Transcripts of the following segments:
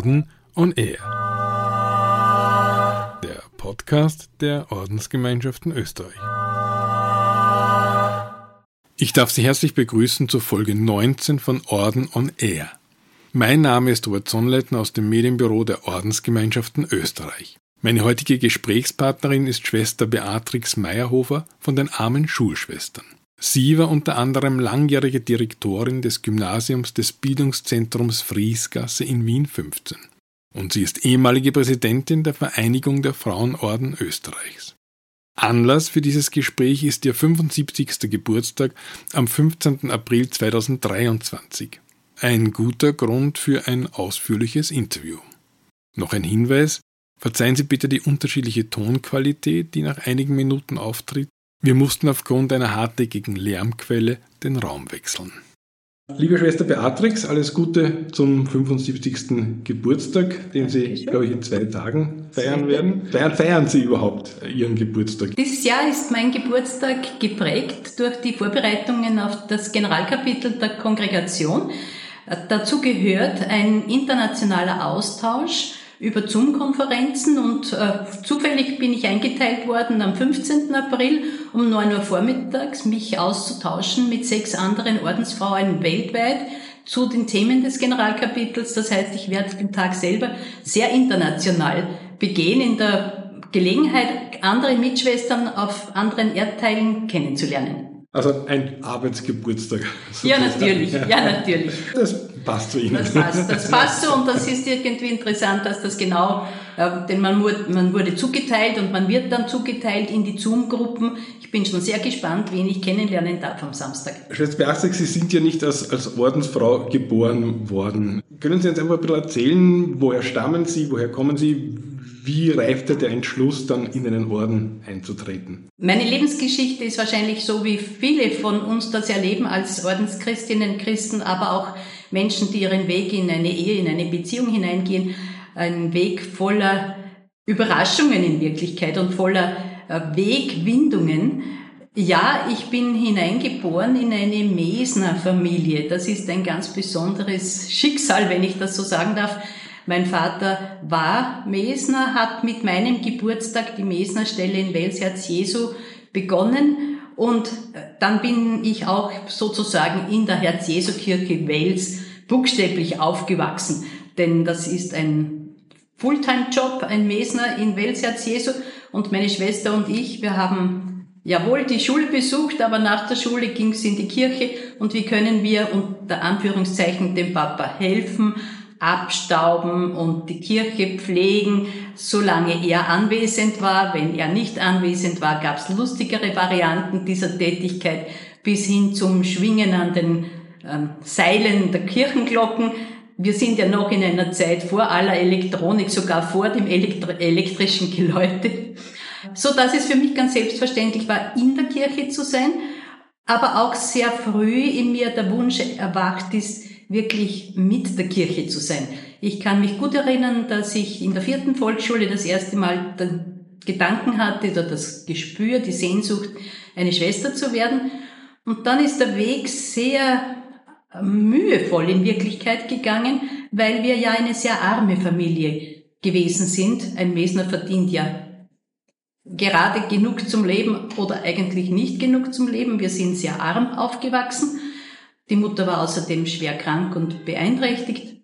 Orden on Air. Der Podcast der Ordensgemeinschaften Österreich. Ich darf Sie herzlich begrüßen zur Folge 19 von Orden on Air. Mein Name ist Robert Sonnleitner aus dem Medienbüro der Ordensgemeinschaften Österreich. Meine heutige Gesprächspartnerin ist Schwester Beatrix Meyerhofer von den Armen Schulschwestern. Sie war unter anderem langjährige Direktorin des Gymnasiums des Bildungszentrums Friesgasse in Wien 15. Und sie ist ehemalige Präsidentin der Vereinigung der Frauenorden Österreichs. Anlass für dieses Gespräch ist ihr 75. Geburtstag am 15. April 2023. Ein guter Grund für ein ausführliches Interview. Noch ein Hinweis: Verzeihen Sie bitte die unterschiedliche Tonqualität, die nach einigen Minuten auftritt. Wir mussten aufgrund einer hartnäckigen Lärmquelle den Raum wechseln. Liebe Schwester Beatrix, alles Gute zum 75. Geburtstag, den Sie, glaube ich, in 2 Tagen feiern werden. Feiern Sie überhaupt Ihren Geburtstag? Dieses Jahr ist mein Geburtstag geprägt durch die Vorbereitungen auf das Generalkapitel der Kongregation. Dazu gehört ein internationaler Austausch über Zoom-Konferenzen und zufällig bin ich eingeteilt worden am 15. April um 9 Uhr vormittags, mich auszutauschen mit 6 anderen Ordensfrauen weltweit zu den Themen des Generalkapitels. Das heißt, ich werde den Tag selber sehr international begehen, in der Gelegenheit, andere Mitschwestern auf anderen Erdteilen kennenzulernen. Also ein Arbeitsgeburtstag. Ja, natürlich. Das passt zu Ihnen. Das passt so und das ist irgendwie interessant, dass das genau, denn man wurde zugeteilt und man wird dann zugeteilt in die Zoom-Gruppen. Ich bin schon sehr gespannt, wen ich kennenlernen darf am Samstag. Schwester Beatrix, Sie sind ja nicht als Ordensfrau geboren worden. Können Sie uns einfach ein bisschen erzählen, woher stammen Sie, woher kommen Sie? Wie reifte der Entschluss, dann in einen Orden einzutreten? Meine Lebensgeschichte ist wahrscheinlich so, wie viele von uns das erleben als Ordenschristinnen, Christen, aber auch Menschen, die ihren Weg in eine Ehe, in eine Beziehung hineingehen. Ein Weg voller Überraschungen in Wirklichkeit und voller Wegwindungen. Ja, ich bin hineingeboren in eine Mesner-Familie. Das ist ein ganz besonderes Schicksal, wenn ich das so sagen darf. Mein Vater war Mesner, hat mit meinem Geburtstag die Mesnerstelle in Wels Herz Jesu begonnen und dann bin ich auch sozusagen in der Herz Jesu Kirche Wels buchstäblich aufgewachsen, denn das ist ein Fulltime-Job, ein Mesner in Wels Herz Jesu und meine Schwester und ich, wir haben jawohl die Schule besucht, aber nach der Schule ging es in die Kirche und wie können wir unter Anführungszeichen dem Papa helfen, abstauben und die Kirche pflegen, solange er anwesend war. Wenn er nicht anwesend war, gab es lustigere Varianten dieser Tätigkeit bis hin zum Schwingen an den Seilen der Kirchenglocken. Wir sind ja noch in einer Zeit vor aller Elektronik, sogar vor dem elektrischen Geläute, so dass es für mich ganz selbstverständlich war, in der Kirche zu sein, aber auch sehr früh in mir der Wunsch erwacht ist, wirklich mit der Kirche zu sein. Ich kann mich gut erinnern, dass ich in der 4. Volksschule das erste Mal den Gedanken hatte oder das Gespür, die Sehnsucht, eine Schwester zu werden. Und dann ist der Weg sehr mühevoll in Wirklichkeit gegangen, weil wir ja eine sehr arme Familie gewesen sind. Ein Mesner verdient ja gerade genug zum Leben oder eigentlich nicht genug zum Leben. Wir sind sehr arm aufgewachsen. Die Mutter war außerdem schwer krank und beeinträchtigt.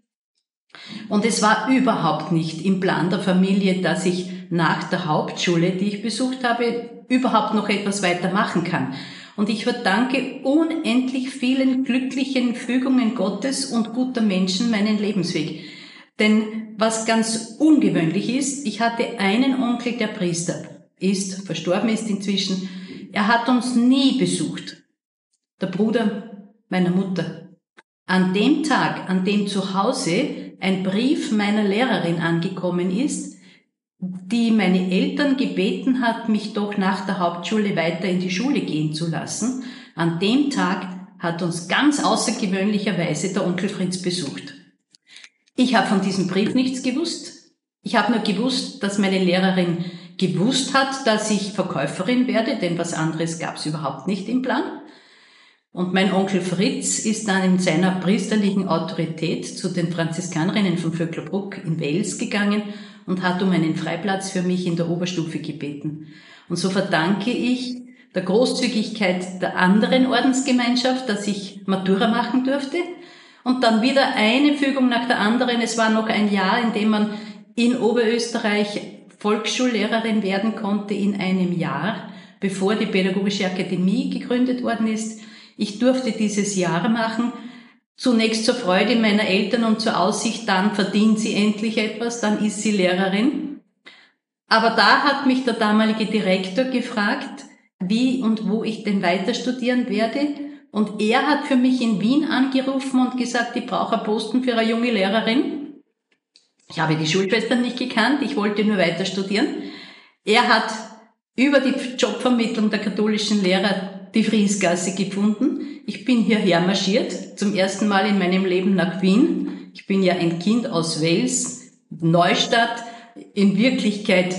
Und es war überhaupt nicht im Plan der Familie, dass ich nach der Hauptschule, die ich besucht habe, überhaupt noch etwas weitermachen kann. Und ich verdanke unendlich vielen glücklichen Fügungen Gottes und guter Menschen meinen Lebensweg. Denn was ganz ungewöhnlich ist, ich hatte einen Onkel, der Priester ist, verstorben ist inzwischen. Er hat uns nie besucht. Der Bruder meiner Mutter. An dem Tag, an dem zu Hause ein Brief meiner Lehrerin angekommen ist, die meine Eltern gebeten hat, mich doch nach der Hauptschule weiter in die Schule gehen zu lassen, an dem Tag hat uns ganz außergewöhnlicherweise der Onkel Fritz besucht. Ich habe von diesem Brief nichts gewusst. Ich habe nur gewusst, dass meine Lehrerin gewusst hat, dass ich Verkäuferin werde, denn was anderes gab es überhaupt nicht im Plan. Und mein Onkel Fritz ist dann in seiner priesterlichen Autorität zu den Franziskanerinnen von Vöcklerbruck in Wels gegangen und hat um einen Freiplatz für mich in der Oberstufe gebeten. Und so verdanke ich der Großzügigkeit der anderen Ordensgemeinschaft, dass ich Matura machen durfte. Und dann wieder eine Fügung nach der anderen. Es war noch ein Jahr, in dem man in Oberösterreich Volksschullehrerin werden konnte in einem Jahr, bevor die Pädagogische Akademie gegründet worden ist. Ich durfte dieses Jahr machen, zunächst zur Freude meiner Eltern und zur Aussicht, dann verdient sie endlich etwas, dann ist sie Lehrerin. Aber da hat mich der damalige Direktor gefragt, wie und wo ich denn weiter studieren werde. Und er hat für mich in Wien angerufen und gesagt, ich brauche einen Posten für eine junge Lehrerin. Ich habe die Schulschwestern nicht gekannt, ich wollte nur weiter studieren. Er hat über die Jobvermittlung der katholischen Lehrer die Friesgasse gefunden. Ich bin hierher marschiert, zum ersten Mal in meinem Leben nach Wien. Ich bin ja ein Kind aus Wels, Neustadt. In Wirklichkeit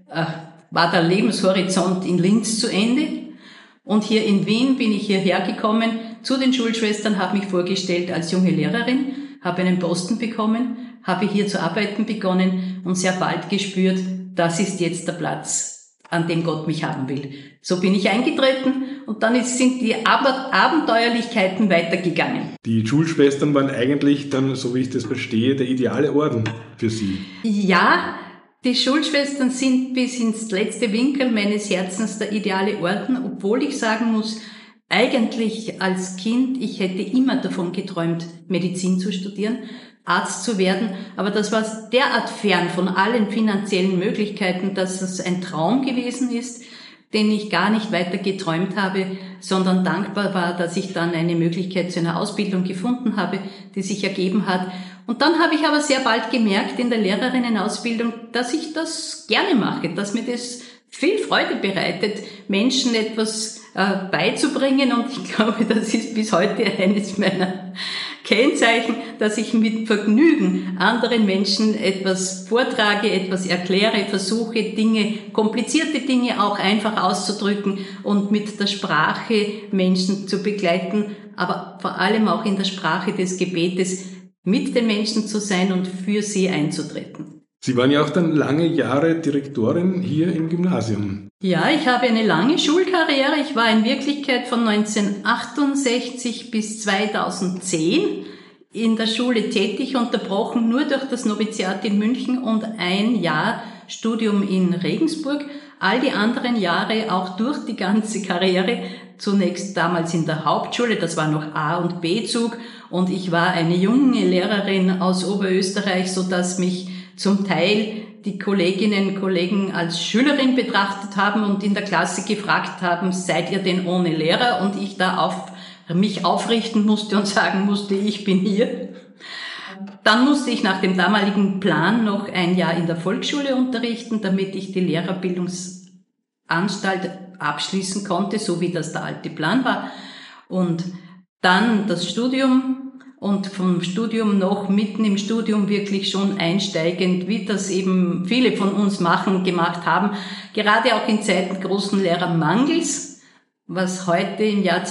war der Lebenshorizont in Linz zu Ende. Und hier in Wien bin ich hierher gekommen zu den Schulschwestern, habe mich vorgestellt als junge Lehrerin, habe einen Posten bekommen, habe hier zu arbeiten begonnen und sehr bald gespürt, das ist jetzt der Platz, an dem Gott mich haben will. So bin ich eingetreten und dann sind die Abenteuerlichkeiten weitergegangen. Die Schulschwestern waren eigentlich dann, so wie ich das verstehe, der ideale Orden für Sie. Ja, die Schulschwestern sind bis ins letzte Winkel meines Herzens der ideale Orden, obwohl ich sagen muss, eigentlich als Kind, ich hätte immer davon geträumt, Medizin zu studieren, Arzt zu werden, aber das war derart fern von allen finanziellen Möglichkeiten, dass es ein Traum gewesen ist, den ich gar nicht weiter geträumt habe, sondern dankbar war, dass ich dann eine Möglichkeit zu einer Ausbildung gefunden habe, die sich ergeben hat. Und dann habe ich aber sehr bald gemerkt in der Lehrerinnenausbildung, dass ich das gerne mache, dass mir das viel Freude bereitet, Menschen etwas beizubringen. Und ich glaube, das ist bis heute eines meiner Kennzeichen, dass ich mit Vergnügen anderen Menschen etwas vortrage, etwas erkläre, versuche komplizierte Dinge auch einfach auszudrücken und mit der Sprache Menschen zu begleiten, aber vor allem auch in der Sprache des Gebetes mit den Menschen zu sein und für sie einzutreten. Sie waren ja auch dann lange Jahre Direktorin hier im Gymnasium. Ja, ich habe eine lange Schulkarriere. Ich war in Wirklichkeit von 1968 bis 2010 in der Schule tätig, unterbrochen nur durch das Noviziat in München und ein Jahr Studium in Regensburg. All die anderen Jahre auch durch die ganze Karriere, zunächst damals in der Hauptschule, das war noch A- und B-Zug, und ich war eine junge Lehrerin aus Oberösterreich, so dass mich zum Teil die Kolleginnen und Kollegen als Schülerin betrachtet haben und in der Klasse gefragt haben, seid ihr denn ohne Lehrer? Und ich da mich aufrichten musste und sagen musste, ich bin hier. Dann musste ich nach dem damaligen Plan noch ein Jahr in der Volksschule unterrichten, damit ich die Lehrerbildungsanstalt abschließen konnte, so wie das der alte Plan war. Und dann das Studium. Und vom Studium noch mitten im Studium wirklich schon einsteigend, wie das eben viele von uns gemacht haben, gerade auch in Zeiten großen Lehrermangels, was heute im Jahr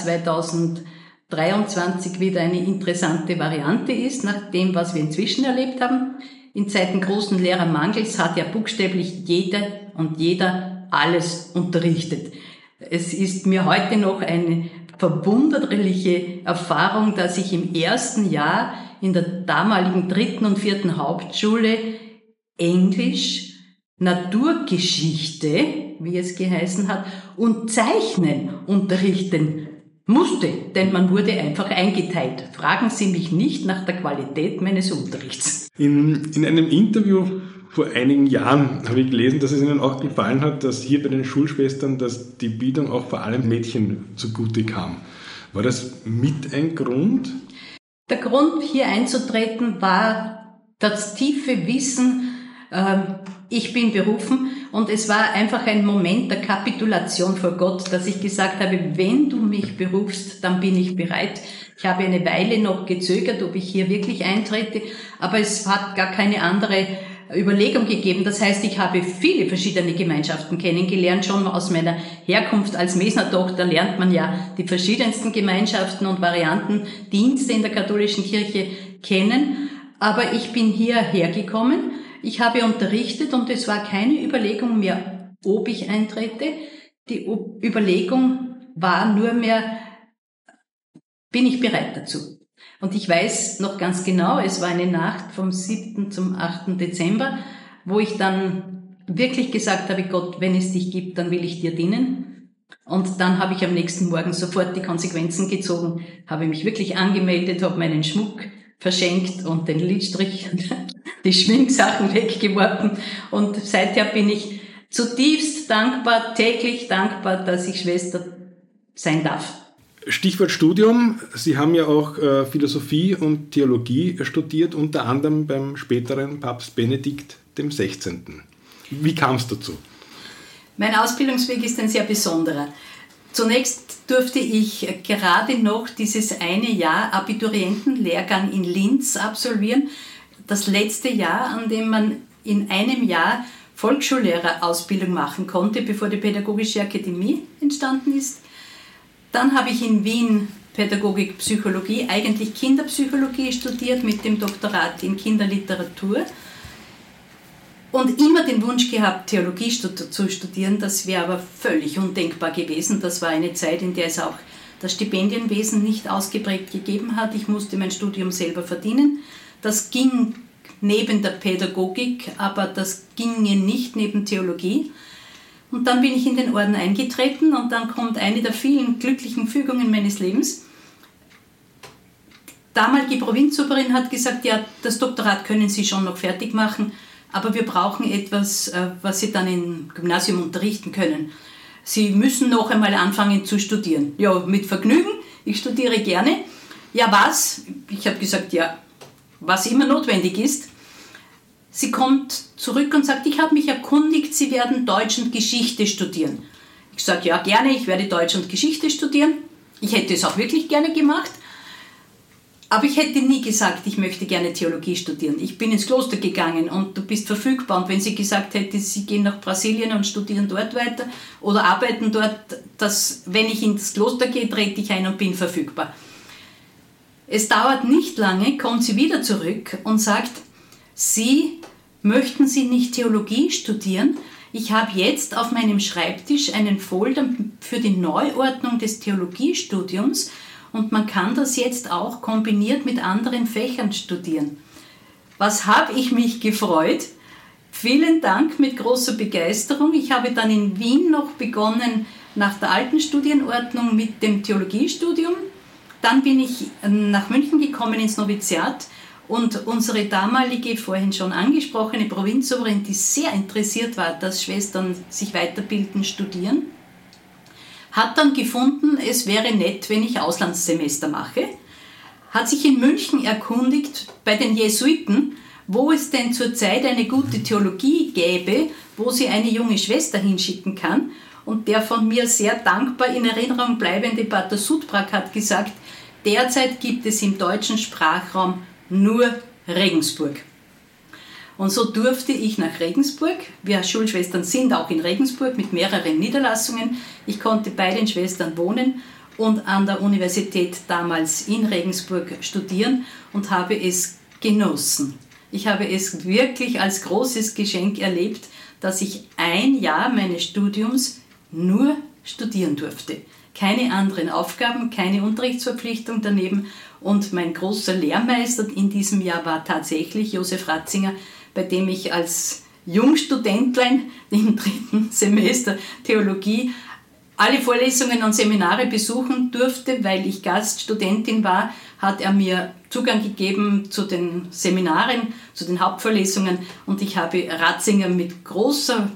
2023 wieder eine interessante Variante ist, nach dem, was wir inzwischen erlebt haben. In Zeiten großen Lehrermangels hat ja buchstäblich jeder und jeder alles unterrichtet. Es ist mir heute noch eine verwunderliche Erfahrung, dass ich im ersten Jahr in der damaligen 3. und 4. Hauptschule Englisch, Naturgeschichte, wie es geheißen hat, und Zeichnen unterrichten musste, denn man wurde einfach eingeteilt. Fragen Sie mich nicht nach der Qualität meines Unterrichts. In einem Interview vor einigen Jahren habe ich gelesen, dass es Ihnen auch gefallen hat, dass hier bei den Schulschwestern, dass die Bildung auch vor allem Mädchen zugute kam. War das mit ein Grund? Der Grund, hier einzutreten, war das tiefe Wissen, ich bin berufen, und es war einfach ein Moment der Kapitulation vor Gott, dass ich gesagt habe, wenn du mich berufst, dann bin ich bereit. Ich habe eine Weile noch gezögert, ob ich hier wirklich eintrete, aber es hat gar keine andere Überlegung gegeben. Das heißt, ich habe viele verschiedene Gemeinschaften kennengelernt. Schon aus meiner Herkunft als Mesnertochter lernt man ja die verschiedensten Gemeinschaften und Varianten, Dienste in der katholischen Kirche kennen. Aber ich bin hierher gekommen, ich habe unterrichtet und es war keine Überlegung mehr, ob ich eintrete. Die Überlegung war nur mehr, bin ich bereit dazu? Und ich weiß noch ganz genau, es war eine Nacht vom 7. zum 8. Dezember, wo ich dann wirklich gesagt habe, Gott, wenn es dich gibt, dann will ich dir dienen. Und dann habe ich am nächsten Morgen sofort die Konsequenzen gezogen, habe mich wirklich angemeldet, habe meinen Schmuck verschenkt und den Lidstrich, die Schminksachen weggeworfen. Und seither bin ich zutiefst dankbar, täglich dankbar, dass ich Schwester sein darf. Stichwort Studium. Sie haben ja auch Philosophie und Theologie studiert, unter anderem beim späteren Papst Benedikt XVI. Wie kam es dazu? Mein Ausbildungsweg ist ein sehr besonderer. Zunächst durfte ich gerade noch dieses eine Jahr Abiturientenlehrgang in Linz absolvieren. Das letzte Jahr, an dem man in einem Jahr Volksschullehrerausbildung machen konnte, bevor die Pädagogische Akademie entstanden ist. Dann habe ich in Wien Pädagogik, Psychologie, eigentlich Kinderpsychologie studiert mit dem Doktorat in Kinderliteratur und immer den Wunsch gehabt, Theologie zu studieren. Das wäre aber völlig undenkbar gewesen. Das war eine Zeit, in der es auch das Stipendienwesen nicht ausgeprägt gegeben hat. Ich musste mein Studium selber verdienen. Das ging neben der Pädagogik, aber das ginge nicht neben Theologie. Und dann bin ich in den Orden eingetreten und dann kommt eine der vielen glücklichen Fügungen meines Lebens. Die damalige Provinzoberin hat gesagt, ja, das Doktorat können Sie schon noch fertig machen, aber wir brauchen etwas, was Sie dann im Gymnasium unterrichten können. Sie müssen noch einmal anfangen zu studieren. Ja, mit Vergnügen, ich studiere gerne. Ja, was? Ich habe gesagt, ja, was immer notwendig ist. Sie kommt zurück und sagt, ich habe mich erkundigt, Sie werden Deutsch und Geschichte studieren. Ich sage, ja gerne, ich werde Deutsch und Geschichte studieren. Ich hätte es auch wirklich gerne gemacht. Aber ich hätte nie gesagt, ich möchte gerne Theologie studieren. Ich bin ins Kloster gegangen und du bist verfügbar. Und wenn sie gesagt hätte, sie gehen nach Brasilien und studieren dort weiter oder arbeiten dort, wenn ich ins Kloster gehe, trete ich ein und bin verfügbar. Es dauert nicht lange, kommt sie wieder zurück und sagt, möchten Sie nicht Theologie studieren? Ich habe jetzt auf meinem Schreibtisch einen Folder für die Neuordnung des Theologiestudiums und man kann das jetzt auch kombiniert mit anderen Fächern studieren. Was habe ich mich gefreut? Vielen Dank, mit großer Begeisterung. Ich habe dann in Wien noch begonnen nach der alten Studienordnung mit dem Theologiestudium. Dann bin ich nach München gekommen ins Noviziat. Und unsere damalige, vorhin schon angesprochene Provinzoberin, die sehr interessiert war, dass Schwestern sich weiterbilden, studieren, hat dann gefunden, es wäre nett, wenn ich Auslandssemester mache, hat sich in München erkundigt bei den Jesuiten, wo es denn zurzeit eine gute Theologie gäbe, wo sie eine junge Schwester hinschicken kann. Und der von mir sehr dankbar in Erinnerung bleibende Pater Sudbrak hat gesagt, derzeit gibt es im deutschen Sprachraum nur Regensburg. Und so durfte ich nach Regensburg. Wir Schulschwestern sind auch in Regensburg mit mehreren Niederlassungen. Ich konnte bei den Schwestern wohnen und an der Universität damals in Regensburg studieren und habe es genossen. Ich habe es wirklich als großes Geschenk erlebt, dass ich ein Jahr meines Studiums nur studieren durfte. Keine anderen Aufgaben, keine Unterrichtsverpflichtung daneben. Und mein großer Lehrmeister in diesem Jahr war tatsächlich Josef Ratzinger, bei dem ich als Jungstudentlein im 3. Semester Theologie alle Vorlesungen und Seminare besuchen durfte. Weil ich Gaststudentin war, hat er mir Zugang gegeben zu den Seminaren, zu den Hauptvorlesungen. Und ich habe Ratzinger mit großer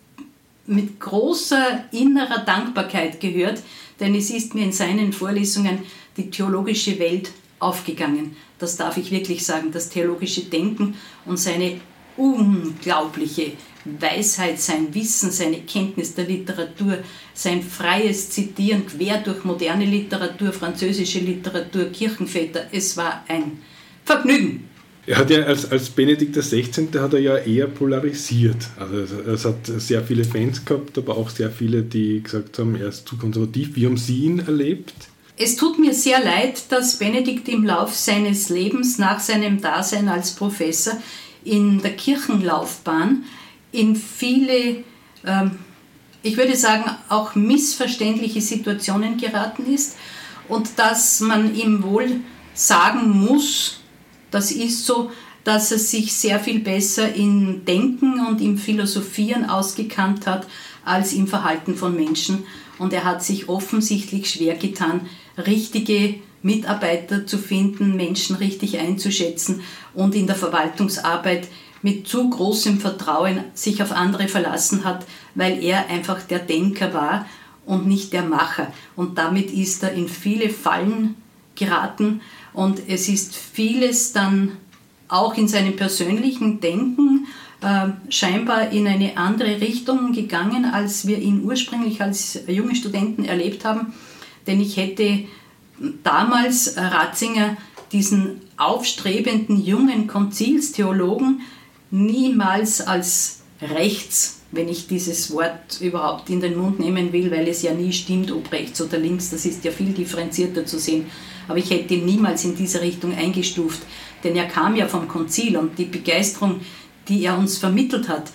innerer Dankbarkeit gehört, denn es ist mir in seinen Vorlesungen die theologische Welt aufgegangen. Das darf ich wirklich sagen, das theologische Denken und seine unglaubliche Weisheit, sein Wissen, seine Kenntnis der Literatur, sein freies Zitieren quer durch moderne Literatur, französische Literatur, Kirchenväter. Es war ein Vergnügen. Er hat ja als Benedikt XVI. Hat er ja eher polarisiert. Also es hat sehr viele Fans gehabt, aber auch sehr viele, die gesagt haben, er ist zu konservativ. Wie haben Sie ihn erlebt? Es tut mir sehr leid, dass Benedikt im Lauf seines Lebens nach seinem Dasein als Professor in der Kirchenlaufbahn in viele, ich würde sagen, auch missverständliche Situationen geraten ist und dass man ihm wohl sagen muss, das ist so, dass er sich sehr viel besser im Denken und im Philosophieren ausgekannt hat als im Verhalten von Menschen. Und er hat sich offensichtlich schwer getan, richtige Mitarbeiter zu finden, Menschen richtig einzuschätzen und in der Verwaltungsarbeit mit zu großem Vertrauen sich auf andere verlassen hat, weil er einfach der Denker war und nicht der Macher. Und damit ist er in viele Fallen geraten und es ist vieles dann auch in seinem persönlichen Denken scheinbar in eine andere Richtung gegangen, als wir ihn ursprünglich als junge Studenten erlebt haben. Denn ich hätte damals Ratzinger, diesen aufstrebenden jungen Konzilstheologen, niemals als rechts, wenn ich dieses Wort überhaupt in den Mund nehmen will, weil es ja nie stimmt, ob rechts oder links, das ist ja viel differenzierter zu sehen. Aber ich hätte ihn niemals in diese Richtung eingestuft, denn er kam ja vom Konzil und die Begeisterung, die er uns vermittelt hat,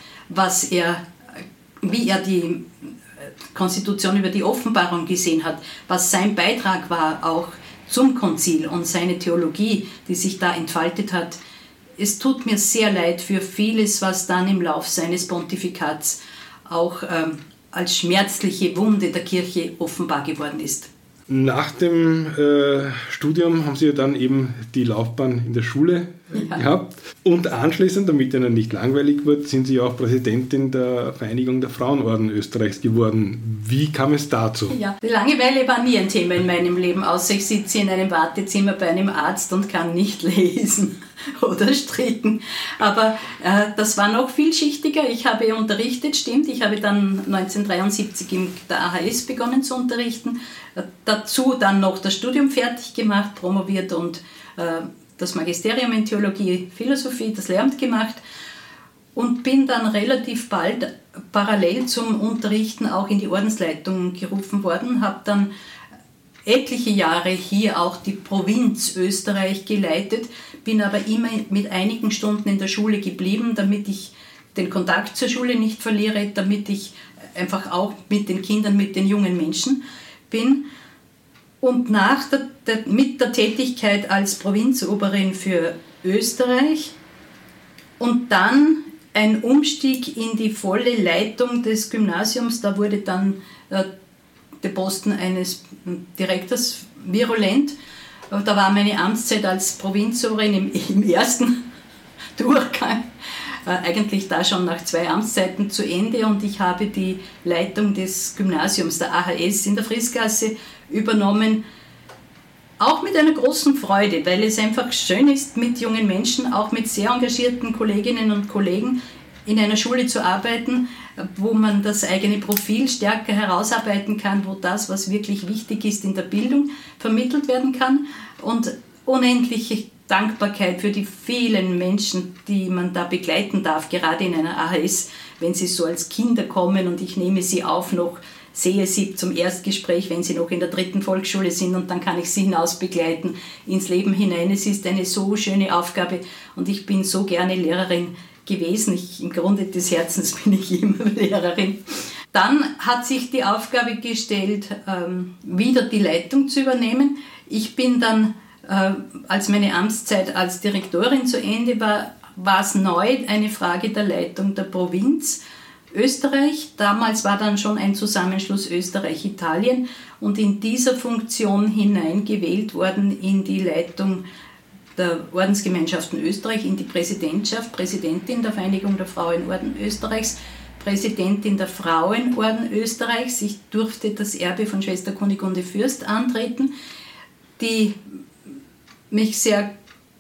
wie er die Konstitution über die Offenbarung gesehen hat, was sein Beitrag war auch zum Konzil und seine Theologie, die sich da entfaltet hat. Es tut mir sehr leid für vieles, was dann im Lauf seines Pontifikats auch als schmerzliche Wunde der Kirche offenbar geworden ist. Nach dem Studium haben Sie ja dann eben die Laufbahn in der Schule gehabt. Und anschließend, damit Ihnen nicht langweilig wird, sind Sie ja auch Präsidentin der Vereinigung der Frauenorden Österreichs geworden. Wie kam es dazu? Ja, die Langeweile war nie ein Thema in meinem Leben, außer ich sitze in einem Wartezimmer bei einem Arzt und kann nicht lesen oder stricken. Aber das war noch vielschichtiger. Ich habe unterrichtet, stimmt. Ich habe dann 1973 in der AHS begonnen zu unterrichten. Dazu dann noch das Studium fertig gemacht, promoviert und das Magisterium in Theologie, Philosophie, das Lehramt gemacht und bin dann relativ bald parallel zum Unterrichten auch in die Ordensleitung gerufen worden, habe dann etliche Jahre hier auch die Provinz Österreich geleitet, bin aber immer mit einigen Stunden in der Schule geblieben, damit ich den Kontakt zur Schule nicht verliere, damit ich einfach auch mit den Kindern, mit den jungen Menschen bin. Und mit der Tätigkeit als Provinzoberin für Österreich und dann ein Umstieg in die volle Leitung des Gymnasiums, da wurde dann der Posten eines Direktors virulent. Da war meine Amtszeit als Provinzoberin im ersten Durchgang eigentlich da schon nach 2 Amtszeiten zu Ende und ich habe die Leitung des Gymnasiums, der AHS in der Frißgasse, übernommen, auch mit einer großen Freude, weil es einfach schön ist, mit jungen Menschen, auch mit sehr engagierten Kolleginnen und Kollegen in einer Schule zu arbeiten, wo man das eigene Profil stärker herausarbeiten kann, wo das, was wirklich wichtig ist in der Bildung, vermittelt werden kann und unendliche Dankbarkeit für die vielen Menschen, die man da begleiten darf, gerade in einer AHS, wenn sie so als Kinder kommen und ich nehme sie auf noch, sehe sie zum Erstgespräch, wenn sie noch in der 3. Volksschule sind und dann kann ich sie hinaus begleiten ins Leben hinein. Es ist eine so schöne Aufgabe und ich bin so gerne Lehrerin gewesen. Im Grunde des Herzens bin ich immer Lehrerin. Dann hat sich die Aufgabe gestellt, wieder die Leitung zu übernehmen. Ich bin dann, als meine Amtszeit als Direktorin zu Ende war, war es neu eine Frage der Leitung der Provinz Österreich. Damals war dann schon ein Zusammenschluss Österreich-Italien und in dieser Funktion hineingewählt worden in die Leitung der Ordensgemeinschaften Österreich, in die Präsidentschaft, Präsidentin der Vereinigung der Frauenorden Österreichs, Präsidentin der Frauenorden Österreichs. Ich durfte das Erbe von Schwester Kunigunde Fürst antreten, die mich sehr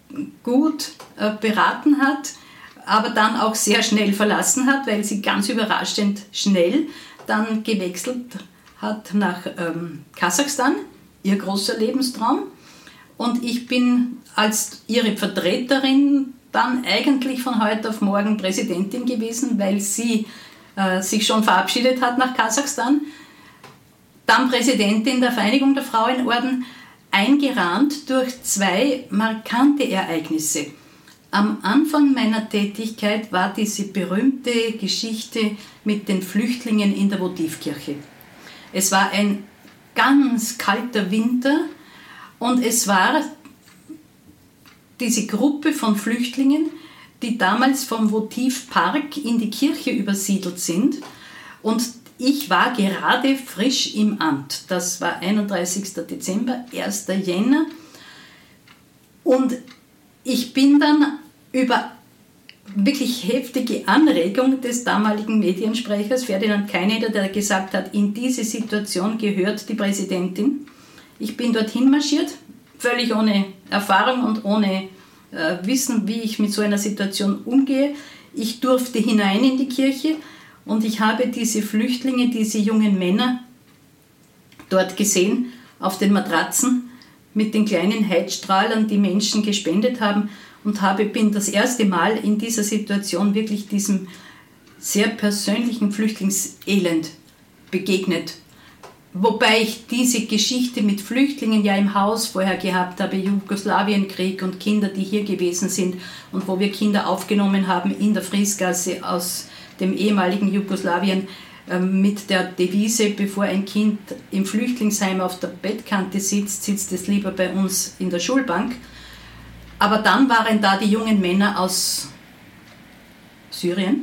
gut beraten hat, aber dann auch sehr schnell verlassen hat, weil sie ganz überraschend schnell dann gewechselt hat nach Kasachstan, ihr großer Lebenstraum. Und ich bin als ihre Vertreterin dann eigentlich von heute auf morgen Präsidentin gewesen, weil sie sich schon verabschiedet hat nach Kasachstan. Dann Präsidentin der Vereinigung der Frauenorden, eingerahmt durch 2 markante Ereignisse. Am Anfang meiner Tätigkeit war diese berühmte Geschichte mit den Flüchtlingen in der Votivkirche. Es war ein ganz kalter Winter und es war diese Gruppe von Flüchtlingen, die damals vom Votivpark in die Kirche übersiedelt sind. Und ich war gerade frisch im Amt. Das war 31. Dezember, 1. Jänner. Und ich bin dann über wirklich heftige Anregung des damaligen Mediensprechers Ferdinand Keineder, der gesagt hat, in diese Situation gehört die Präsidentin. Ich bin dorthin marschiert, völlig ohne Erfahrung und ohne Wissen, wie ich mit so einer Situation umgehe. Ich durfte hinein in die Kirche und ich habe diese Flüchtlinge, diese jungen Männer dort gesehen, auf den Matratzen mit den kleinen Heizstrahlern, die Menschen gespendet haben, und bin das erste Mal in dieser Situation wirklich diesem sehr persönlichen Flüchtlingselend begegnet. Wobei ich diese Geschichte mit Flüchtlingen ja im Haus vorher gehabt habe, Jugoslawienkrieg und Kinder, die hier gewesen sind und wo wir Kinder aufgenommen haben in der Friesgasse aus dem ehemaligen Jugoslawien mit der Devise, bevor ein Kind im Flüchtlingsheim auf der Bettkante sitzt, sitzt es lieber bei uns in der Schulbank. Aber dann waren da die jungen Männer aus Syrien,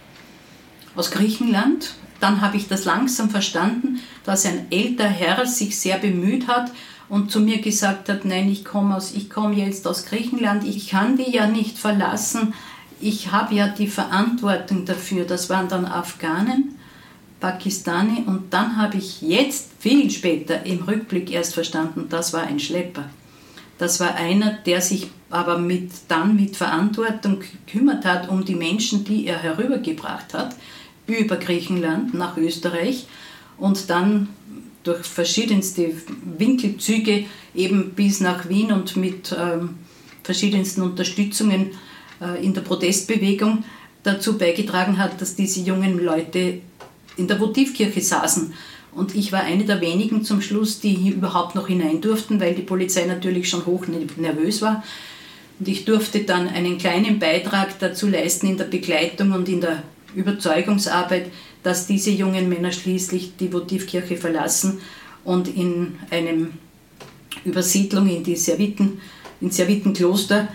aus Griechenland. Dann habe ich das langsam verstanden, dass ein älterer Herr sich sehr bemüht hat und zu mir gesagt hat, nein, ich komme jetzt aus Griechenland, ich kann die ja nicht verlassen, ich habe ja die Verantwortung dafür. Das waren dann Afghanen, Pakistani, und dann habe ich jetzt viel später im Rückblick erst verstanden, das war ein Schlepper. Das war einer, der sich aber mit Verantwortung gekümmert hat um die Menschen, die er herübergebracht hat, über Griechenland nach Österreich und dann durch verschiedenste Winkelzüge eben bis nach Wien und mit verschiedensten Unterstützungen in der Protestbewegung dazu beigetragen hat, dass diese jungen Leute in der Votivkirche saßen. Und ich war eine der wenigen zum Schluss, die hier überhaupt noch hinein durften, weil die Polizei natürlich schon hoch nervös war. Und ich durfte dann einen kleinen Beitrag dazu leisten in der Begleitung und in der Überzeugungsarbeit, dass diese jungen Männer schließlich die Votivkirche verlassen und in einem Übersiedlung in Servitenkloster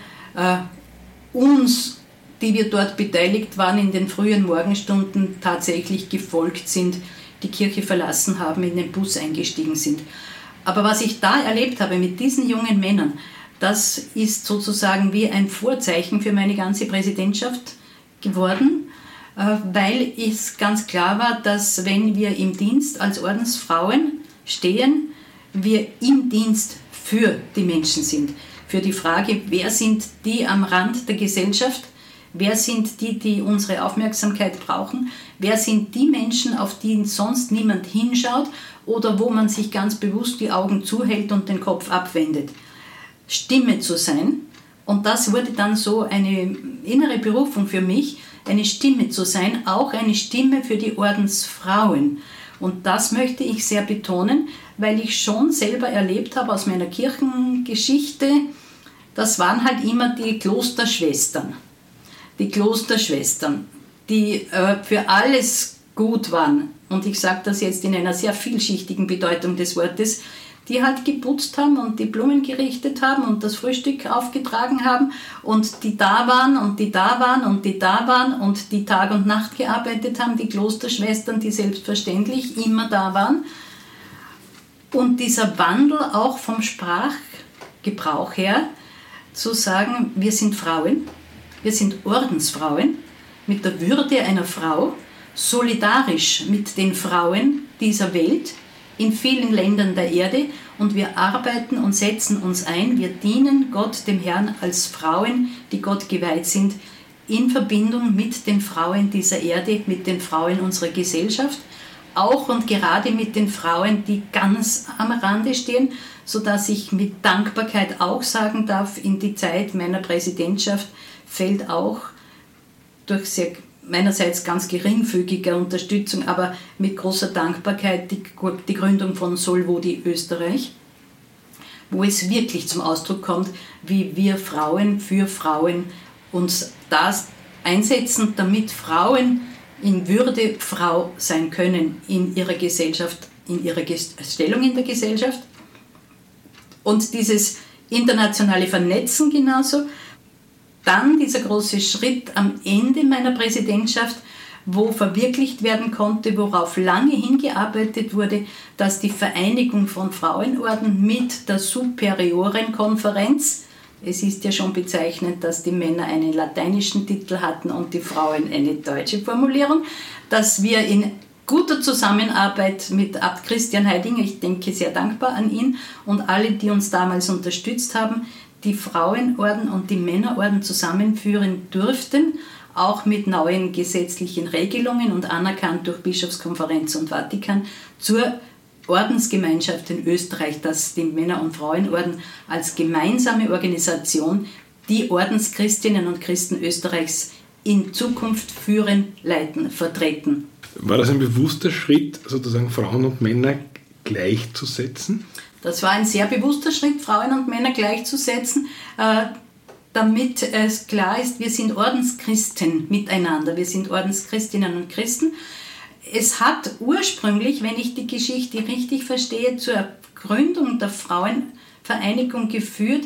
uns, die wir dort beteiligt waren, in den frühen Morgenstunden tatsächlich gefolgt sind, die Kirche verlassen haben, in den Bus eingestiegen sind. Aber was ich da erlebt habe mit diesen jungen Männern, das ist sozusagen wie ein Vorzeichen für meine ganze Präsidentschaft geworden, weil es ganz klar war, dass wenn wir im Dienst als Ordensfrauen stehen, wir im Dienst für die Menschen sind. Für die Frage, wer sind die am Rand der Gesellschaft, wer sind die, die unsere Aufmerksamkeit brauchen, wer sind die Menschen, auf die sonst niemand hinschaut oder wo man sich ganz bewusst die Augen zuhält und den Kopf abwendet. Stimme zu sein, und das wurde dann so eine innere Berufung für mich, eine Stimme zu sein, auch eine Stimme für die Ordensfrauen. Und das möchte ich sehr betonen, weil ich schon selber erlebt habe aus meiner Kirchengeschichte, das waren halt immer die Klosterschwestern. Die Klosterschwestern, die für alles gut waren. Und ich sage das jetzt in einer sehr vielschichtigen Bedeutung des Wortes, die halt geputzt haben und die Blumen gerichtet haben und das Frühstück aufgetragen haben und die da waren und die da waren und die da waren und die Tag und Nacht gearbeitet haben, die Klosterschwestern, die selbstverständlich immer da waren. Und dieser Wandel auch vom Sprachgebrauch her, zu sagen, wir sind Frauen, wir sind Ordensfrauen mit der Würde einer Frau, solidarisch mit den Frauen dieser Welt, in vielen Ländern der Erde, und wir arbeiten und setzen uns ein, wir dienen Gott, dem Herrn, als Frauen, die Gott geweiht sind, in Verbindung mit den Frauen dieser Erde, mit den Frauen unserer Gesellschaft, auch und gerade mit den Frauen, die ganz am Rande stehen, sodass ich mit Dankbarkeit auch sagen darf, in die Zeit meiner Präsidentschaft fällt auch durch sehr meinerseits ganz geringfügige Unterstützung, aber mit großer Dankbarkeit die Gründung von Solvodi Österreich, wo es wirklich zum Ausdruck kommt, wie wir Frauen für Frauen uns das einsetzen, damit Frauen in Würde Frau sein können in ihrer Gesellschaft, in ihrer Stellung in der Gesellschaft. Und dieses internationale Vernetzen genauso. Dann dieser große Schritt am Ende meiner Präsidentschaft, wo verwirklicht werden konnte, worauf lange hingearbeitet wurde, dass die Vereinigung von Frauenorden mit der Superiorenkonferenz, es ist ja schon bezeichnend, dass die Männer einen lateinischen Titel hatten und die Frauen eine deutsche Formulierung, dass wir in guter Zusammenarbeit mit Abt Christian Heidinger, ich denke sehr dankbar an ihn und alle, die uns damals unterstützt haben, die Frauenorden und die Männerorden zusammenführen durften, auch mit neuen gesetzlichen Regelungen und anerkannt durch Bischofskonferenz und Vatikan zur Ordensgemeinschaft in Österreich, dass die Männer- und Frauenorden als gemeinsame Organisation die Ordenschristinnen und Christen Österreichs in Zukunft führen, leiten, vertreten. War das ein bewusster Schritt, sozusagen Frauen und Männer gleichzusetzen? Das war ein sehr bewusster Schritt, Frauen und Männer gleichzusetzen, damit es klar ist, wir sind Ordenschristen miteinander, wir sind Ordenschristinnen und Christen. Es hat ursprünglich, wenn ich die Geschichte richtig verstehe, zur Gründung der Frauenvereinigung geführt,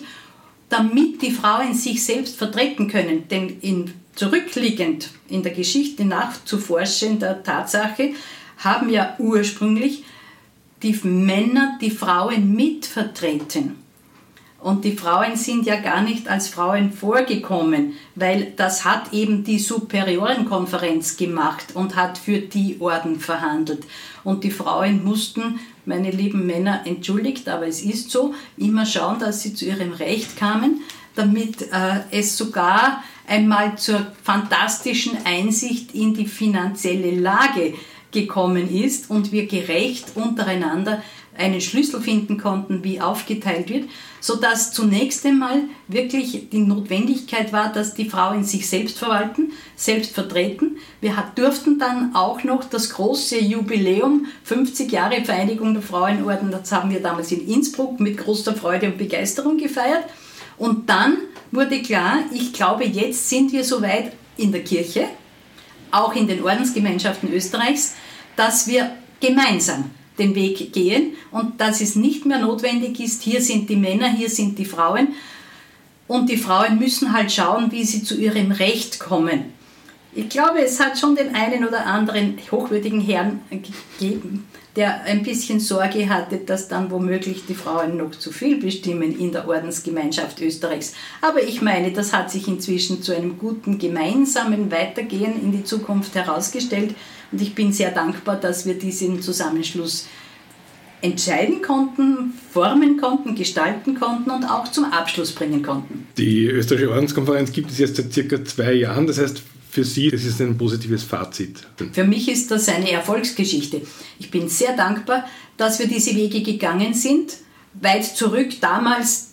damit die Frauen sich selbst vertreten können. Denn zurückliegend in der Geschichte nachzuforschen der Tatsache, haben ja ursprünglich die Männer die Frauen mitvertreten. Und die Frauen sind ja gar nicht als Frauen vorgekommen, weil das hat eben die Superiorenkonferenz gemacht und hat für die Orden verhandelt. Und die Frauen mussten, meine lieben Männer, entschuldigt, aber es ist so, immer schauen, dass sie zu ihrem Recht kamen, damit es sogar einmal zur fantastischen Einsicht in die finanzielle Lage gekommen ist und wir gerecht untereinander einen Schlüssel finden konnten, wie aufgeteilt wird, sodass zunächst einmal wirklich die Notwendigkeit war, dass die Frauen sich selbst verwalten, selbst vertreten. Wir durften dann auch noch das große Jubiläum, 50 Jahre Vereinigung der Frauenorden, das haben wir damals in Innsbruck mit großer Freude und Begeisterung gefeiert. Und dann wurde klar, ich glaube, jetzt sind wir soweit in der Kirche, auch in den Ordensgemeinschaften Österreichs, dass wir gemeinsam den Weg gehen und dass es nicht mehr notwendig ist, hier sind die Männer, hier sind die Frauen und die Frauen müssen halt schauen, wie sie zu ihrem Recht kommen. Ich glaube, es hat schon den einen oder anderen hochwürdigen Herrn gegeben, der ein bisschen Sorge hatte, dass dann womöglich die Frauen noch zu viel bestimmen in der Ordensgemeinschaft Österreichs. Aber ich meine, das hat sich inzwischen zu einem guten gemeinsamen Weitergehen in die Zukunft herausgestellt. Und ich bin sehr dankbar, dass wir diesen Zusammenschluss entscheiden konnten, formen konnten, gestalten konnten und auch zum Abschluss bringen konnten. Die Österreichische Ordenskonferenz gibt es jetzt seit circa 2 Jahren. Das heißt, für Sie, das ist ein positives Fazit. Für mich ist das eine Erfolgsgeschichte. Ich bin sehr dankbar, dass wir diese Wege gegangen sind. Weit zurück damals,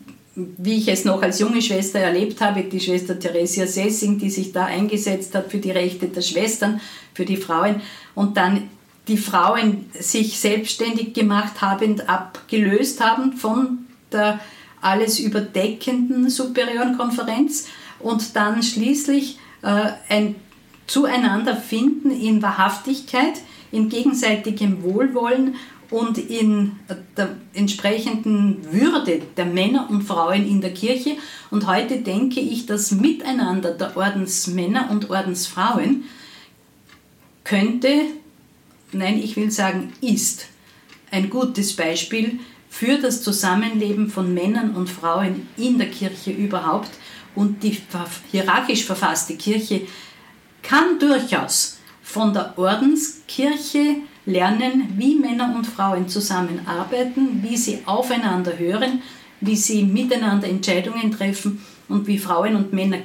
wie ich es noch als junge Schwester erlebt habe, die Schwester Theresia Sessing, die sich da eingesetzt hat für die Rechte der Schwestern, für die Frauen. Und dann die Frauen sich selbstständig gemacht haben, abgelöst haben von der alles überdeckenden Superiorenkonferenz und dann schließlich ein Zueinanderfinden in Wahrhaftigkeit, in gegenseitigem Wohlwollen und in der entsprechenden Würde der Männer und Frauen in der Kirche. Und heute denke ich, das Miteinander der Ordensmänner und Ordensfrauen ist ein gutes Beispiel für das Zusammenleben von Männern und Frauen in der Kirche überhaupt. Und die hierarchisch verfasste Kirche kann durchaus von der Ordenskirche lernen, wie Männer und Frauen zusammenarbeiten, wie sie aufeinander hören, wie sie miteinander Entscheidungen treffen und wie Frauen und Männer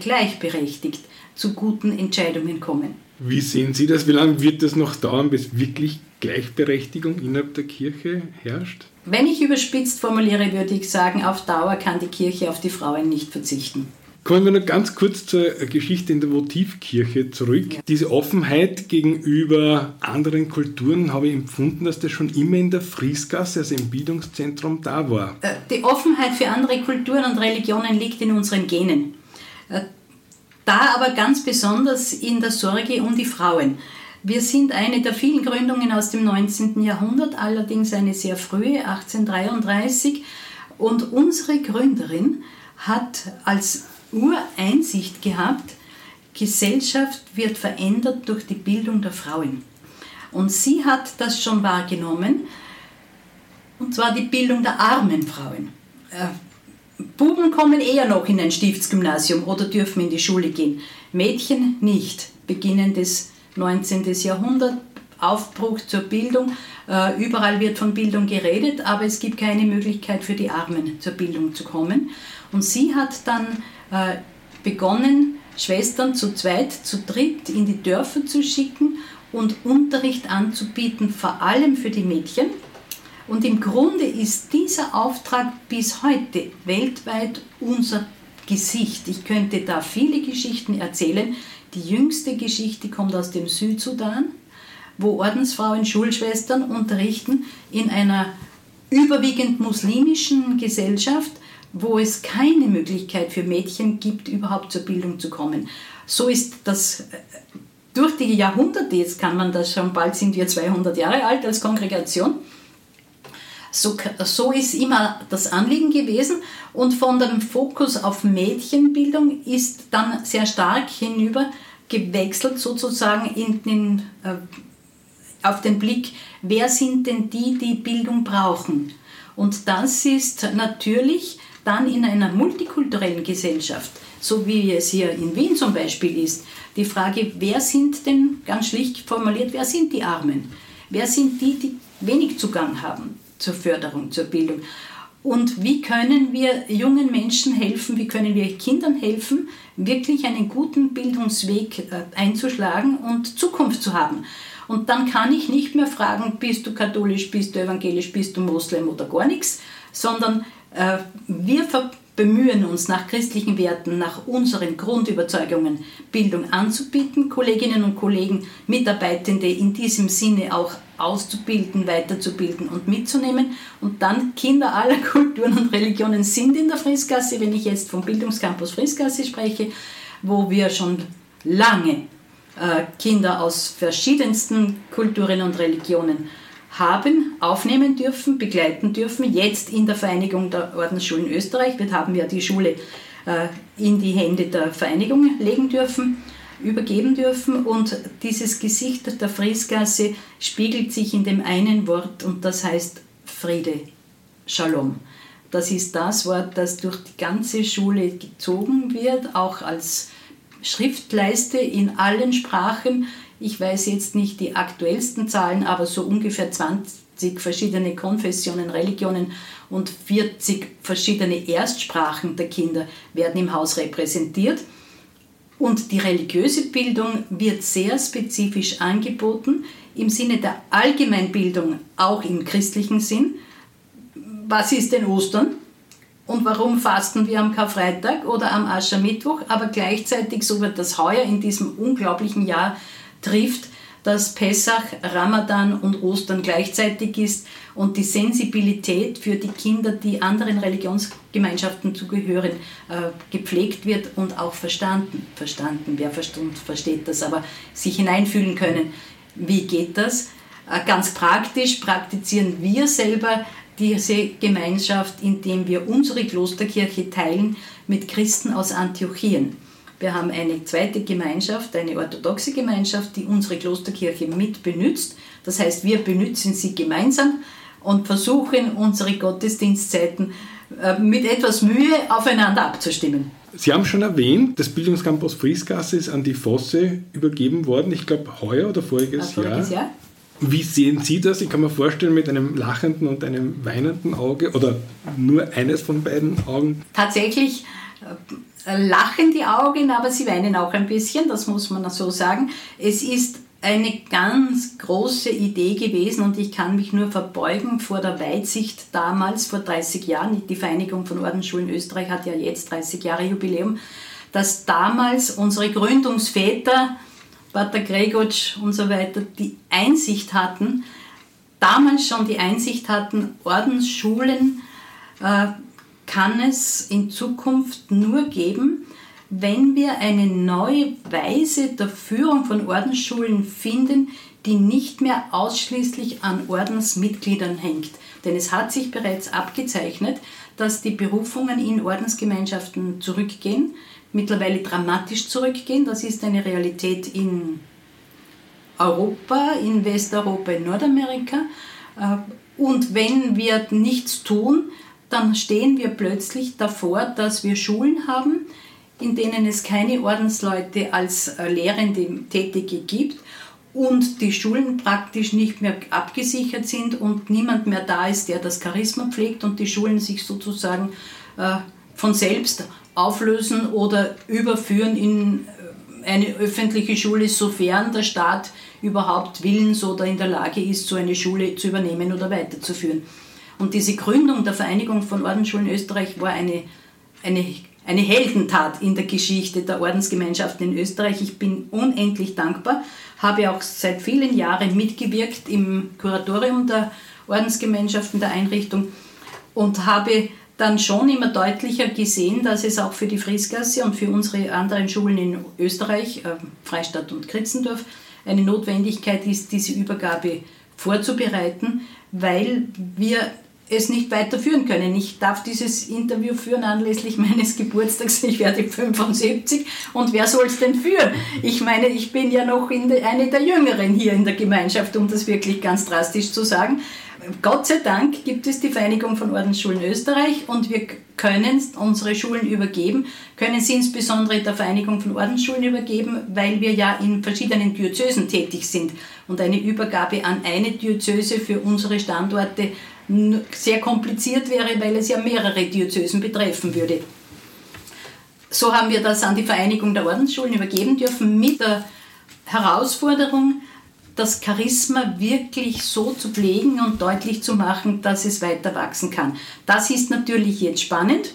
gleichberechtigt zu guten Entscheidungen kommen. Wie sehen Sie das? Wie lange wird das noch dauern, bis wirklich Gleichberechtigung innerhalb der Kirche herrscht? Wenn ich überspitzt formuliere, würde ich sagen, auf Dauer kann die Kirche auf die Frauen nicht verzichten. Kommen wir noch ganz kurz zur Geschichte in der Votivkirche zurück. Ja. Diese Offenheit gegenüber anderen Kulturen habe ich empfunden, dass das schon immer in der Friesgasse, also im Bildungszentrum, da war. Die Offenheit für andere Kulturen und Religionen liegt in unseren Genen. Da aber ganz besonders in der Sorge um die Frauen. Wir sind eine der vielen Gründungen aus dem 19. Jahrhundert, allerdings eine sehr frühe, 1833. Und unsere Gründerin hat als Ureinsicht gehabt, Gesellschaft wird verändert durch die Bildung der Frauen. Und sie hat das schon wahrgenommen, und zwar die Bildung der armen Frauen. Buben kommen eher noch in ein Stiftsgymnasium oder dürfen in die Schule gehen. Mädchen nicht. Beginn des 19. Jahrhunderts, Aufbruch zur Bildung. Überall wird von Bildung geredet, aber es gibt keine Möglichkeit für die Armen zur Bildung zu kommen. Und sie hat dann begonnen, Schwestern zu zweit, zu dritt in die Dörfer zu schicken und Unterricht anzubieten, vor allem für die Mädchen. Und im Grunde ist dieser Auftrag bis heute weltweit unser Gesicht. Ich könnte da viele Geschichten erzählen. Die jüngste Geschichte kommt aus dem Südsudan, wo Ordensfrauen Schulschwestern unterrichten in einer überwiegend muslimischen Gesellschaft, wo es keine Möglichkeit für Mädchen gibt, überhaupt zur Bildung zu kommen. So ist das durch die Jahrhunderte, jetzt kann man das schon, bald sind wir 200 Jahre alt als Kongregation, so ist immer das Anliegen gewesen, und von dem Fokus auf Mädchenbildung ist dann sehr stark hinüber gewechselt sozusagen auf den Blick, wer sind denn die Bildung brauchen. Und das ist natürlich dann in einer multikulturellen Gesellschaft, so wie es hier in Wien zum Beispiel ist, die Frage, wer sind denn, ganz schlicht formuliert, wer sind die Armen? Wer sind die wenig Zugang haben zur Förderung, zur Bildung? Und wie können wir jungen Menschen helfen, wie können wir Kindern helfen, wirklich einen guten Bildungsweg einzuschlagen und Zukunft zu haben? Und dann kann ich nicht mehr fragen, bist du katholisch, bist du evangelisch, bist du Moslem oder gar nichts, sondern wir bemühen uns nach christlichen Werten, nach unseren Grundüberzeugungen Bildung anzubieten, Kolleginnen und Kollegen, Mitarbeitende in diesem Sinne auch auszubilden, weiterzubilden und mitzunehmen. Und dann Kinder aller Kulturen und Religionen sind in der Friesgasse, wenn ich jetzt vom Bildungscampus Friesgasse spreche, wo wir schon lange Kinder aus verschiedensten Kulturen und Religionen haben, aufnehmen dürfen, begleiten dürfen. Jetzt in der Vereinigung der Ordensschulen Österreich, wir haben ja die Schule in die Hände der Vereinigung legen dürfen, übergeben dürfen, und dieses Gesicht der Friesgasse spiegelt sich in dem einen Wort, und das heißt Friede, Shalom. Das ist das Wort, das durch die ganze Schule gezogen wird, auch als Schriftleiste in allen Sprachen. Ich weiß jetzt nicht die aktuellsten Zahlen, aber so ungefähr 20 verschiedene Konfessionen, Religionen und 40 verschiedene Erstsprachen der Kinder werden im Haus repräsentiert. Und die religiöse Bildung wird sehr spezifisch angeboten, im Sinne der Allgemeinbildung, auch im christlichen Sinn. Was ist denn Ostern? Und warum fasten wir am Karfreitag oder am Aschermittwoch? Aber gleichzeitig, so wird das heuer in diesem unglaublichen Jahr trifft, dass Pessach, Ramadan und Ostern gleichzeitig ist und die Sensibilität für die Kinder, die anderen Religionsgemeinschaften zugehören, gepflegt wird und auch verstanden. Wer versteht das, aber sich hineinfühlen können. Wie geht das? Ganz praktisch praktizieren wir selber diese Gemeinschaft, indem wir unsere Klosterkirche teilen mit Christen aus Antiochien. Wir haben eine zweite Gemeinschaft, eine orthodoxe Gemeinschaft, die unsere Klosterkirche mit benutzt. Das heißt, wir benutzen sie gemeinsam und versuchen, unsere Gottesdienstzeiten mit etwas Mühe aufeinander abzustimmen. Sie haben schon erwähnt, das Bildungscampus Friesgasse ist an die Fosse übergeben worden, ich glaube heuer oder voriges Jahr. Wie sehen Sie das? Ich kann mir vorstellen, mit einem lachenden und einem weinenden Auge oder nur eines von beiden Augen. Tatsächlich lachen die Augen, aber sie weinen auch ein bisschen, das muss man so sagen. Es ist eine ganz große Idee gewesen und ich kann mich nur verbeugen vor der Weitsicht damals, vor 30 Jahren. Die Vereinigung von Ordensschulen Österreich hat ja jetzt 30 Jahre Jubiläum, dass damals unsere Gründungsväter, Pater Gregotsch und so weiter, die Einsicht hatten, damals schon die Einsicht hatten, Ordensschulen kann es in Zukunft nur geben, wenn wir eine neue Weise der Führung von Ordensschulen finden, die nicht mehr ausschließlich an Ordensmitgliedern hängt. Denn es hat sich bereits abgezeichnet, dass die Berufungen in Ordensgemeinschaften zurückgehen, mittlerweile dramatisch zurückgehen. Das ist eine Realität in Europa, in Westeuropa, in Nordamerika. Und wenn wir nichts tun, dann stehen wir plötzlich davor, dass wir Schulen haben, in denen es keine Ordensleute als Lehrende Tätige gibt und die Schulen praktisch nicht mehr abgesichert sind und niemand mehr da ist, der das Charisma pflegt und die Schulen sich sozusagen von selbst auflösen oder überführen in eine öffentliche Schule, sofern der Staat überhaupt willens oder in der Lage ist, so eine Schule zu übernehmen oder weiterzuführen. Und diese Gründung der Vereinigung von Ordensschulen Österreich war eine Heldentat in der Geschichte der Ordensgemeinschaften in Österreich. Ich bin unendlich dankbar, habe auch seit vielen Jahren mitgewirkt im Kuratorium der Ordensgemeinschaften der Einrichtung und habe dann schon immer deutlicher gesehen, dass es auch für die Friesgasse und für unsere anderen Schulen in Österreich, Freistadt und Kritzendorf, eine Notwendigkeit ist, diese Übergabe vorzubereiten, weil wir es nicht weiterführen können. Ich darf dieses Interview führen anlässlich meines Geburtstags. Ich werde 75 und wer soll es denn führen? Ich meine, ich bin ja noch eine der Jüngeren hier in der Gemeinschaft, um das wirklich ganz drastisch zu sagen. Gott sei Dank gibt es die Vereinigung von Ordensschulen Österreich und wir können unsere Schulen übergeben, können sie insbesondere der Vereinigung von Ordensschulen übergeben, weil wir ja in verschiedenen Diözesen tätig sind und eine Übergabe an eine Diözese für unsere Standorte sehr kompliziert wäre, weil es ja mehrere Diözesen betreffen würde. So haben wir das an die Vereinigung der Ordensschulen übergeben dürfen, mit der Herausforderung, das Charisma wirklich so zu pflegen und deutlich zu machen, dass es weiter wachsen kann. Das ist natürlich jetzt spannend.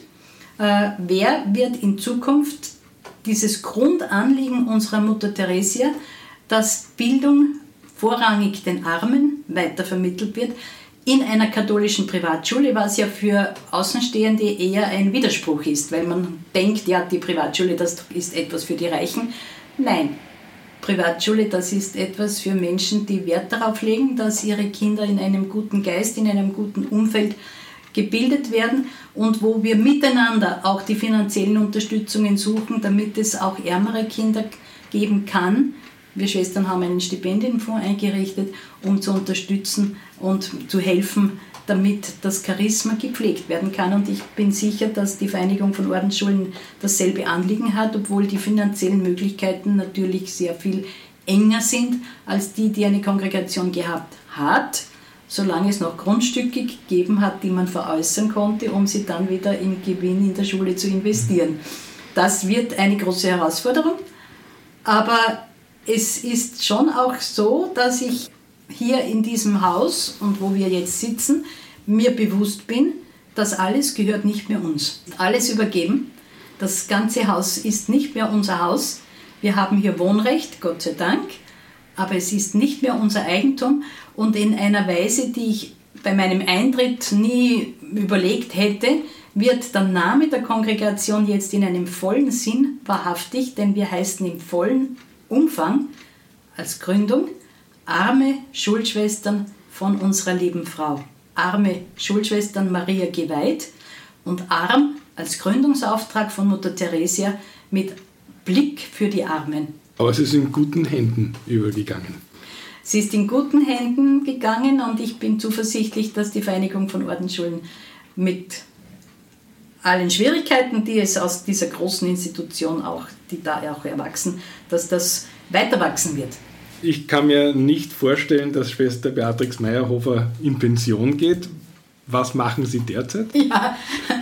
Wer wird in Zukunft dieses Grundanliegen unserer Mutter Theresia, dass Bildung vorrangig den Armen weitervermittelt wird, in einer katholischen Privatschule, was ja für Außenstehende eher ein Widerspruch ist, weil man denkt, ja, die Privatschule, das ist etwas für die Reichen. Nein, Privatschule, das ist etwas für Menschen, die Wert darauf legen, dass ihre Kinder in einem guten Geist, in einem guten Umfeld gebildet werden und wo wir miteinander auch die finanziellen Unterstützungen suchen, damit es auch ärmere Kinder geben kann. Wir Schwestern haben einen Stipendienfonds eingerichtet, um zu unterstützen und zu helfen, damit das Charisma gepflegt werden kann. Und ich bin sicher, dass die Vereinigung von Ordensschulen dasselbe Anliegen hat, obwohl die finanziellen Möglichkeiten natürlich sehr viel enger sind als die eine Kongregation gehabt hat, solange es noch Grundstücke gegeben hat, die man veräußern konnte, um sie dann wieder in Gewinn in der Schule zu investieren. Das wird eine große Herausforderung, aber es ist schon auch so, dass ich hier in diesem Haus und wo wir jetzt sitzen, mir bewusst bin, das alles gehört nicht mehr uns. Alles übergeben. Das ganze Haus ist nicht mehr unser Haus. Wir haben hier Wohnrecht, Gott sei Dank, aber es ist nicht mehr unser Eigentum und in einer Weise, die ich bei meinem Eintritt nie überlegt hätte, wird der Name der Kongregation jetzt in einem vollen Sinn wahrhaftig, denn wir heißen im vollen Umfang als Gründung Arme Schulschwestern von unserer lieben Frau. Arme Schulschwestern Maria geweiht und arm als Gründungsauftrag von Mutter Theresia mit Blick für die Armen. Aber es ist in guten Händen übergegangen. Sie ist in guten Händen gegangen und ich bin zuversichtlich, dass die Vereinigung von Ordensschulen mit allen Schwierigkeiten, die es aus dieser großen Institution auch, die da auch erwachsen, dass das weiter wachsen wird. Ich kann mir nicht vorstellen, dass Schwester Beatrix Meyerhofer in Pension geht. Was machen Sie derzeit? Ja,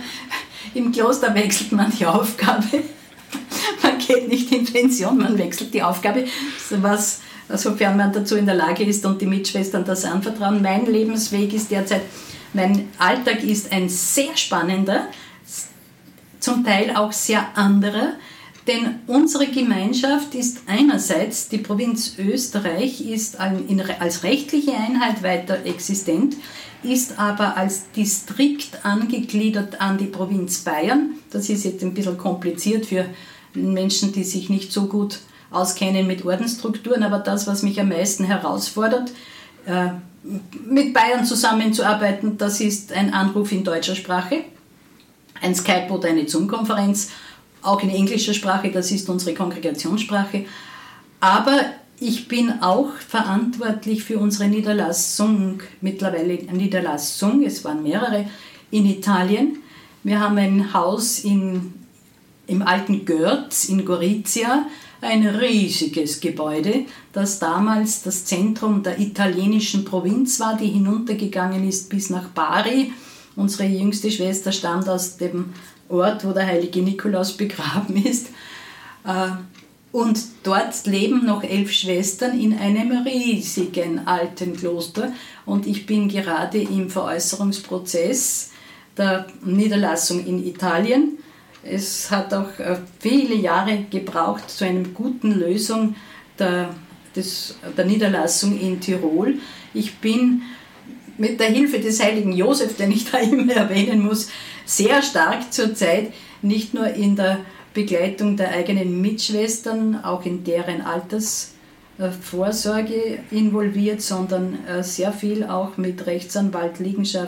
im Kloster wechselt man die Aufgabe. Man geht nicht in Pension, man wechselt die Aufgabe. Was sofern man dazu in der Lage ist und die Mitschwestern das anvertrauen. Mein Lebensweg ist derzeit, mein Alltag ist ein sehr spannender, zum Teil auch sehr anderer, denn unsere Gemeinschaft ist einerseits, die Provinz Österreich ist als rechtliche Einheit weiter existent, ist aber als Distrikt angegliedert an die Provinz Bayern. Das ist jetzt ein bisschen kompliziert für Menschen, die sich nicht so gut auskennen mit Ordensstrukturen, aber das, was mich am meisten herausfordert, mit Bayern zusammenzuarbeiten, das ist ein Anruf in deutscher Sprache, ein Skype oder eine Zoom-Konferenz, auch in englischer Sprache, das ist unsere Kongregationssprache. Aber ich bin auch verantwortlich für unsere Niederlassung, mittlerweile eine Niederlassung, es waren mehrere, in Italien. Wir haben ein Haus im alten Görz in Gorizia, ein riesiges Gebäude, das damals das Zentrum der italienischen Provinz war, die hinuntergegangen ist bis nach Bari. Unsere jüngste Schwester stammt aus dem Ort, wo der heilige Nikolaus begraben ist. Und dort leben noch 11 Schwestern in einem riesigen alten Kloster. Und ich bin gerade im Veräußerungsprozess der Niederlassung in Italien. Es hat auch viele Jahre gebraucht zu einer guten Lösung der Niederlassung in Tirol. Ich bin mit der Hilfe des heiligen Josef, den ich da immer erwähnen muss, sehr stark zurzeit nicht nur in der Begleitung der eigenen Mitschwestern, auch in deren Altersvorsorge involviert, sondern sehr viel auch mit Rechtsanwalt,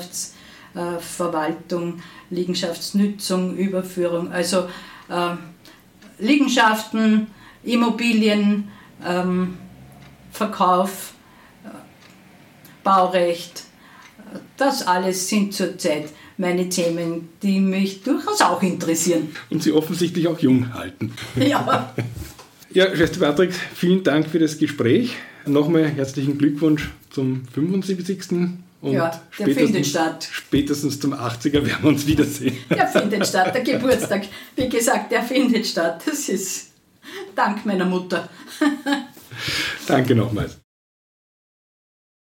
Liegenschaftsverwaltung, Liegenschaftsnützung, Überführung, also Liegenschaften, Immobilien, Verkauf, Baurecht, das alles sind zurzeit meine Themen, die mich durchaus auch interessieren. Und Sie offensichtlich auch jung halten. Ja. Ja, Schwester Beatrix, vielen Dank für das Gespräch. Nochmal herzlichen Glückwunsch zum 75. Und ja, der findet statt. Spätestens zum 80er werden wir uns wiedersehen. Der findet statt, der Geburtstag. Wie gesagt, der findet statt. Das ist dank meiner Mutter. Danke nochmals.